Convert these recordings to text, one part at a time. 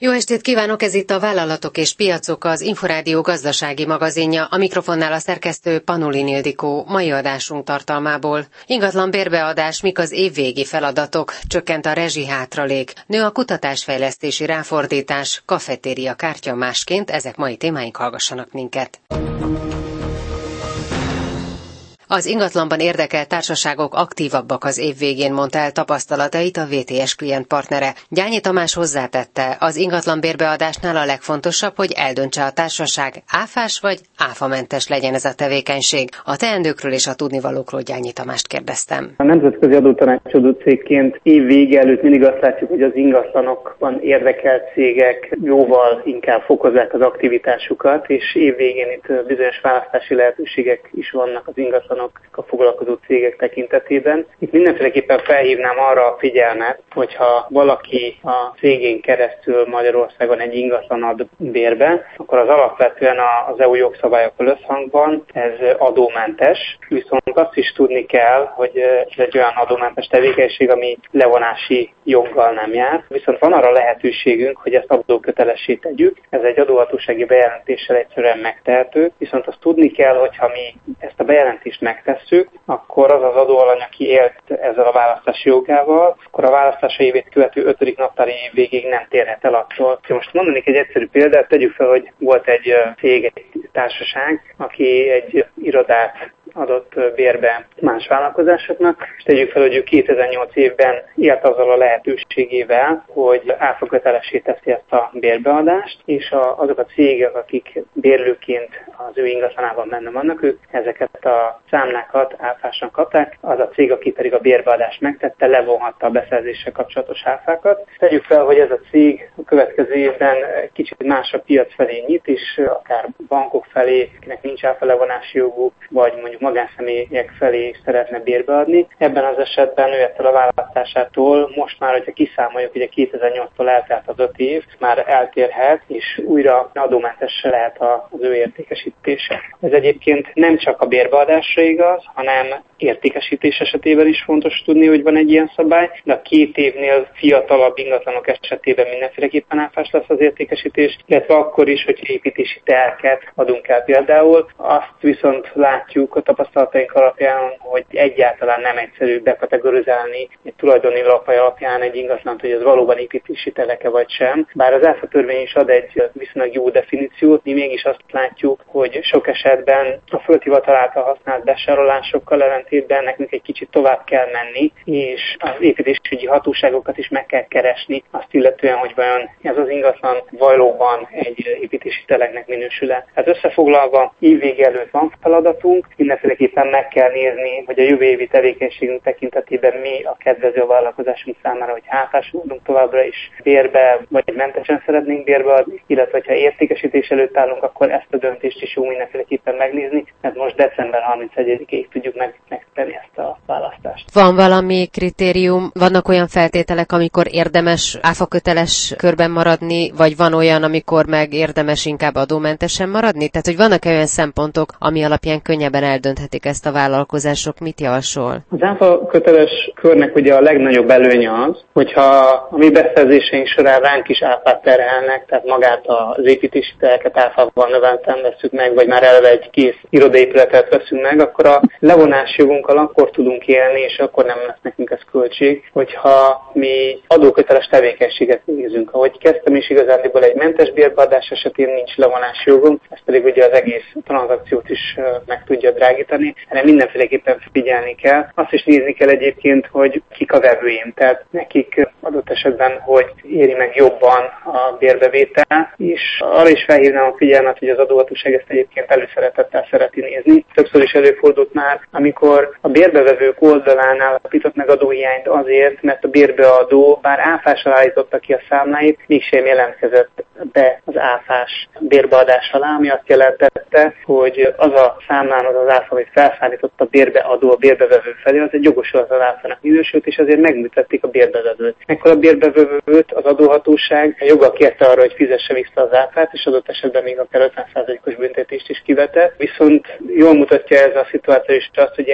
Jó estét kívánok, ez itt a Vállalatok és Piacok, az Inforádió gazdasági magazinja, a mikrofonnál a szerkesztő Panulin Ildikó. Mai adásunk tartalmából: ingatlan bérbeadás, mik az évvégi feladatok, csökkent a rezsihátralék, nő a kutatásfejlesztési ráfordítás, kafetéria kártya másként, ezek mai témáink, hallgassanak minket. Az ingatlanban érdekelt társaságok aktívabbak az év végén, mondta el tapasztalatait a VTS klientpartnere. Gyányi Tamás hozzátette, az ingatlan bérbeadásnál a legfontosabb, hogy eldöntse a társaság, áfás vagy áfamentes legyen ez a tevékenység. A teendőkről és a tudnivalókról Gyányi Tamást kérdeztem. A nemzetközi adótanácsadó cégként év vége előtt mindig azt látjuk, hogy az ingatlanokban érdekelt cégek jóval inkább fokozzák az aktivitásukat, és év végén itt bizonyos választási lehetőségek is vannak az ingatlanok a foglalkozó cégek tekintetében. Itt mindenféleképpen felhívnám arra a figyelmet, hogyha valaki a cégén keresztül Magyarországon egy ingatlan ad bérbe, akkor az alapvetően az EU jogszabályokkal összhangban ez adómentes, viszont azt is tudni kell, hogy ez egy olyan adómentes tevékenység, ami levonási joggal nem jár. Viszont van arra lehetőségünk, hogy ezt adókötelessé tegyük. Ez egy adóhatósági bejelentéssel egyszerűen megtehető, viszont azt tudni kell, hogyha mi ezt a bejelentést megtesszük, akkor az az adóalany, aki élt ezzel a választási jogával, akkor a választási évét követő 5. naptári év végéig nem térhet el attól. Most mondanék egy egyszerű példát, tegyük fel, hogy volt egy cég, egy társaság, aki egy irodát adott bérbe más vállalkozásoknak, és tegyük fel, hogy ő 2008 évben élt azzal a lehetőségével, hogy áfakötelessé teszi ezt a bérbeadást, és azok a cégek, akik bérlőként az ő ingatlanában benne vannak, ők ezeket a számlákat áfásan kapták, az a cég, aki pedig a bérbeadást megtette, levonhatta a beszerzéssel kapcsolatos áfákat. Tegyük fel, hogy ez a cég a következő évben kicsit más a piac felé nyit, és akár bankok felé, akinek nincs áfalevonási jogú, vagy mondjuk magánszemélyek felé szeretne bérbeadni. Ebben az esetben ő ettől a választásától most már, hogyha kiszámoljuk, hogy a 2008-tól eltelt az 5 év, már eltérhet, és újra adómentes lehet az ő értékesítése. Ez egyébként nem csak a bérbeadásra igaz, hanem értékesítés esetében is fontos tudni, hogy van egy ilyen szabály, de a 2 évnél fiatalabb ingatlanok esetében mindenféleképpen áfás lesz az értékesítés, illetve akkor is, hogy építési terheket adunk el például. Azt viszont látjuk a tapasztalataink alapján, hogy egyáltalán nem egyszerű bekategorizálni egy tulajdoni lapaj alapján egy ingatlant, hogy ez valóban építési teleke vagy sem. Bár az ÁFA törvény is ad egy viszonylag jó definíciót, mi mégis azt látjuk, hogy sok esetben a földhivatal által használt besárolásokkal ellentétben nekünk egy kicsit tovább kell menni, és az építésügyi hatóságokat is meg kell keresni, azt illetően, hogy vajon ez az ingatlan valóban egy építési teleknek minősül-e. Hát összefoglalva, évvége előtt van feladatunk, mindenféleképpen meg kell nézni, hogy a jövő évi tevékenységünk tekintetében mi a kedvező a vállalkozásunk számára, hogy áfásul vagyunk továbbra is bérbe, vagy mentesen szeretnénk bérbeadni, illetve ha értékesítés előtt állunk, akkor ezt a döntést is jó mindenféleképpen megnézni, mert most december 31-ig tudjuk megtenni ezt a választást. Van valami kritérium, vannak olyan feltételek, amikor érdemes áfaköteles körben maradni, vagy van olyan, amikor meg érdemes inkább adómentesen maradni? Tehát, hogy vannak olyan szempontok, ami alapján könnyebben eldönthetik ezt a vállalkozások, mit javasol? Az áfaköteles körnek ugye a legnagyobb előnye az, hogyha a mi beszerzéseink során ránk is áfát terhelnek, tehát magát az építési terheket áfával növelten veszük meg, vagy már eleve egy kész irodaépületet veszünk meg, akkor a levonási jogunkkal akkor tudunk élni, és akkor nem lesz nekünk ez költség, hogyha mi adóköteles tevékenységet végzünk. Ahogy kezdtem is, igazándiból egy mentes bérbeadás esetén nincs levonási jogunk, ez pedig ugye az egész tranzakciót is meg tudja drágítani, hanem mindenféleképpen figyelni kell. Azt is nézni kell egyébként, hogy kik a vevőim, tehát nekik adott esetben, hogy éri meg jobban a bérbevétel, és arra is felhívnám a figyelmet, hogy az adóhatóság ezt egyébként előszeretettel szereti nézni. Többször is előfordult már, amikor a bérbevevők oldalán állapított meg adóhiányt azért, mert a bérbeadó bár áfással állította ki a számláit, mégsem jelentkezett be az áfás bérbeadás alá, ami azt jelentette, hogy az a számlán az áfa, amit felszállított a bérbeadó a bérbevevő felé, az egy jogosulat az áfának minősült, és azért megműtették a bérbevevőt. Ekkor a bérbevevőt az adóhatóság joga kérte arra, hogy fizesse vissza az áfát, és adott esetben még akár 50%-os büntetést is kivetett. Viszont jól mutatja ez a szituáció is azt, hogy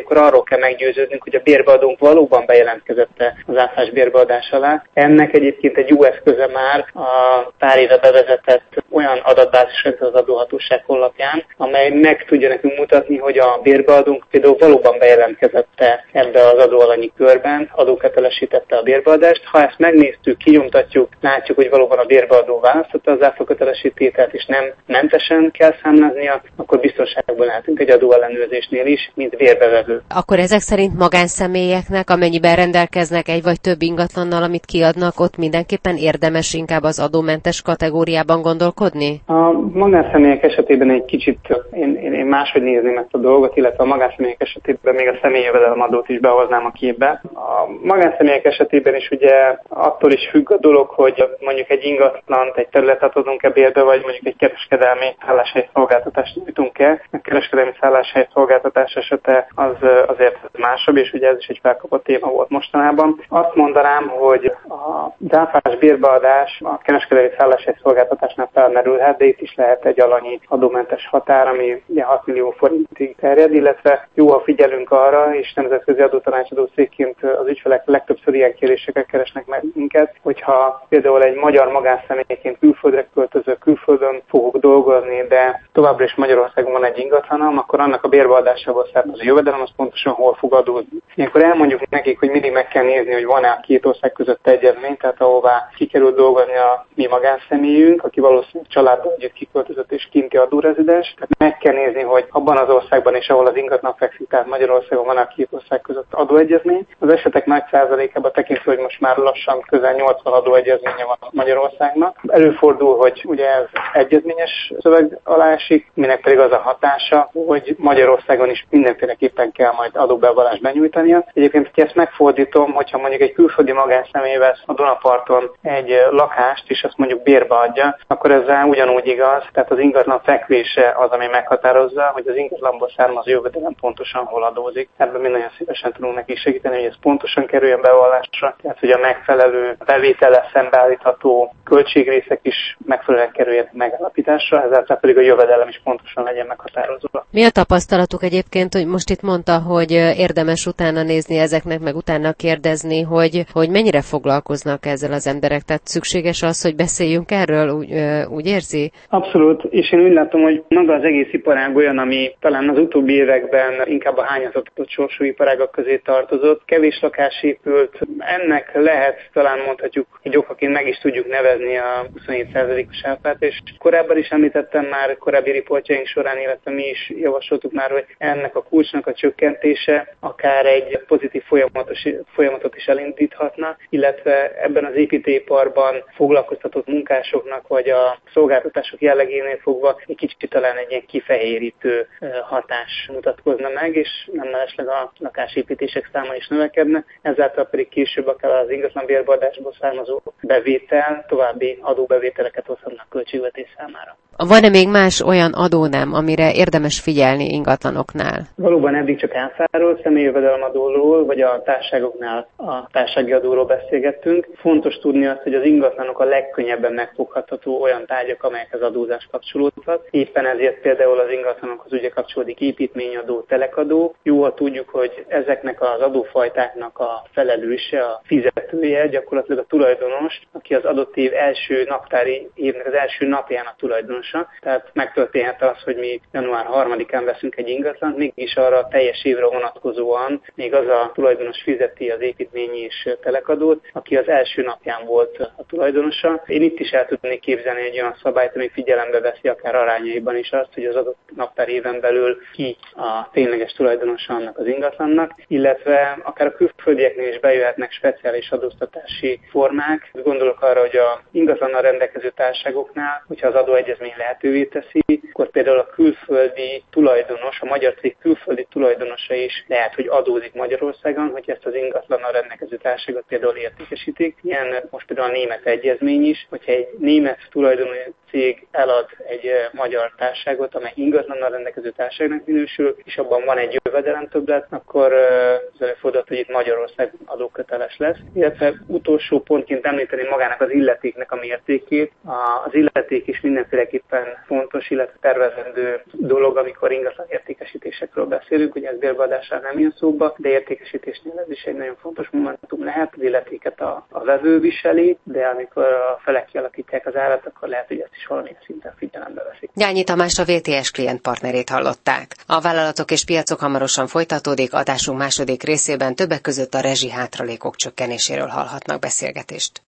ilyenkor arról kell meggyőződnünk, hogy a bérbeadónk valóban bejelentkezette az áfás bérbeadás alá. Ennek egyébként egy jó eszköze már a pár éve bevezetett olyan adatbázis az adóhatóság honlapján, amely meg tudja nekünk mutatni, hogy a bérbeadónk például valóban bejelentkezette ebbe az adóalanyi körben, adókötelesítette a bérbeadást. Ha ezt megnéztük, kinyomtatjuk, látjuk, hogy valóban a bérbeadó választotta az áfakötelesítételt, és nem mentesen kell számláznia, akkor biztonságban lehetünk egy adóellenőrzésnél is, mint bérbevevő. Akkor ezek szerint magánszemélyeknek, amennyiben rendelkeznek egy vagy több ingatlannal, amit kiadnak, ott mindenképpen érdemes inkább az adómentes kategóriában gondolkodni? A magánszemélyek esetében egy kicsit én máshogy nézném ezt a dolgot, illetve a magánszemélyek esetében még a személyi jövedelemadót is behoznám a képbe. A magánszemélyek esetében is ugye attól is függ a dolog, hogy mondjuk egy ingatlant, egy területet adunk-e bérbe, vagy mondjuk egy kereskedelmi szálláshely szolgáltatást nyújtunk-e. A kereskedelmi szálláshely szolgáltatás esete az azért másabb, és ugye ez is egy felkapott téma volt mostanában. Azt mondanám, hogy az áfás bérbeadás a kereskedelmi szálláshely szolgáltatásnál felmerülhet, de itt is lehet egy alanyi adómentes határ, ami ugye 6 millió forintig terjed, illetve jó, ha figyelünk arra, és nemzetközi adótanácsadó cégként az ügyfelek legtöbbször ilyen kérésekkel keresnek meg minket, hogyha például egy magyar magánszemélyként külföldre költöző, külföldön fogok dolgozni, de továbbra is Magyarországon van egy ingatlanom, akkor annak a bérbeadásából származó jövedelem az pontosan hol fog adódni. Ilyenkor elmondjuk nekik, hogy mindig meg kell nézni, hogy van-e a két ország között egyezmény, tehát ahová sikerül dolgozni a mi magánszemélyünk, aki valószínűleg családban együtt kiköltözött és kinti adórezidens. Tehát meg kell nézni, hogy abban az országban és ahol az ingatlan fekszik, tehát Magyarországon van a két ország között adóegyezmény. Az esetek nagy százalékában tekintve, hogy most már lassan közel 80 adóegyezménye van Magyarországnak. Előfordul, hogy ugye ez egyezményes szöveg alá esik, minek pedig az a hatása, hogy Magyarországon is mindenféleképpen kell majd adóbevallást benyújtania. Egyébként, hogy ezt megfordítom, hogyha mondjuk egy külföldi magánszemély vesz a Dunaparton egy lakást, és azt mondjuk bérbe adja, akkor ezzel ugyanúgy igaz, tehát az ingatlan fekvése az, ami meghatározza, hogy az ingatlanból származó jövedelem pontosan hol adózik. Ebben mi nagyon szívesen tudunk neki segíteni, hogy ez pontosan kerüljön bevallásra, tehát hogy a megfelelő bevétellel szembeállítható költségrészek is megfelelően kerüljenek megállapításra, ezáltal pedig a jövedelem is pontosan legyen meghatározva. Mi a tapasztalatuk egyébként, hogy most itt mondta, hogy érdemes utána nézni ezeknek, meg utána kérdezni, hogy mennyire foglalkoznak ezzel az emberek? Tehát szükséges az, hogy beszéljünk erről, úgy érzi? Abszolút, és én úgy látom, hogy maga az egész iparág olyan, ami talán az utóbbi években inkább a hányazatott sorsú iparágak közé tartozott. Kevés lakás épült, ennek lehet, talán mondhatjuk, hogy okaként meg is tudjuk nevezni a 27%-os áfát, és korábban is említettem már, korábbi riportjaink során, illetve mi is javasoltuk már, hogy ennek a kulcsnak a csökkentése akár egy pozitív folyamatot is elindíthatna, illetve ebben az építőiparban foglalkoztatott munkásoknak, vagy a szolgáltatások jellegénél fogva egy kicsit talán egy ilyen kifehérítő hatás mutatkozna meg, és nem mellesleg a lakásépítések száma is növekedne, ezáltal pedig később akár az ingatlan bérbeadásból származó bevétel további adóbevételeket hozhatnak költségvetés számára. Van-e még más olyan adónem, amire érdemes figyelni ingatlanoknál? Valóban eddig csak áfáról, személyi jövedelemadóról, vagy a társaságoknál a társasági adóról beszélgettünk. Fontos tudni azt, hogy az ingatlanok a legkönnyebben megfogható olyan tárgyak, amelyekhez adózás kapcsolódhat. Éppen ezért például az ingatlanokhoz ugye kapcsolódik építményadó, telekadó. Jó, ha tudjuk, hogy ezeknek az adófajtáknak a felelőse, a fizetője gyakorlatilag a tulajdonos, aki az adott év első naptári évnek az első napján a tulajdonos. Tehát megtörténhet az, hogy mi január 3-án veszünk egy ingatlant, mégis arra a teljes évre vonatkozóan még az a tulajdonos fizeti az építményi és telekadót, aki az első napján volt a tulajdonosa. Én itt is el tudnék képzelni egy olyan szabályt, ami figyelembe veszi akár arányaiban is azt, hogy az adott naptár éven belül ki a tényleges tulajdonosa annak az ingatlannak, illetve akár a külföldieknél is bejöhetnek speciális adóztatási formák. Gondolok arra, hogy a ingatlannal rendelkező társaságoknál, hogyha az adóegyezmény lehetővé teszi, akkor például a külföldi tulajdonos, a magyar cég külföldi tulajdonosa is lehet, hogy adózik Magyarországon, hogy ezt az ingatlannal rendelkező társaságot például értékesítik. Ilyen most például a német egyezmény is, hogyha egy német tulajdonú cég elad egy magyar társaságot, amely ingatlannal rendelkező társaságnak minősül, és abban van egy jövedelemtöbblet, akkor az előfordulhat, hogy itt Magyarország adóköteles lesz. Illetve utolsó pontként említeni magának az illetéknek a mértékét. Az illeték is mindenféleképpen fontos, illetve tervezendő dolog, amikor ingatlan értékesítésekről beszélünk, ugye ez bérbeadásnál nem jön szóba, de értékesítésnél ez is egy nagyon fontos momentum lehet. Az illetéket a vevő viseli, de amikor a felek kialakítják az árat, akkor lehet, hogy ezt is valamilyen szinten figyelembe veszik. Gyányi Tamás, a VTS klientpartnerét hallották. A vállalatok és piacok hamarosan folytatódik, adásunk második részében többek között a rezsi hátralékok csökkenéséről hallhatnak beszélgetést.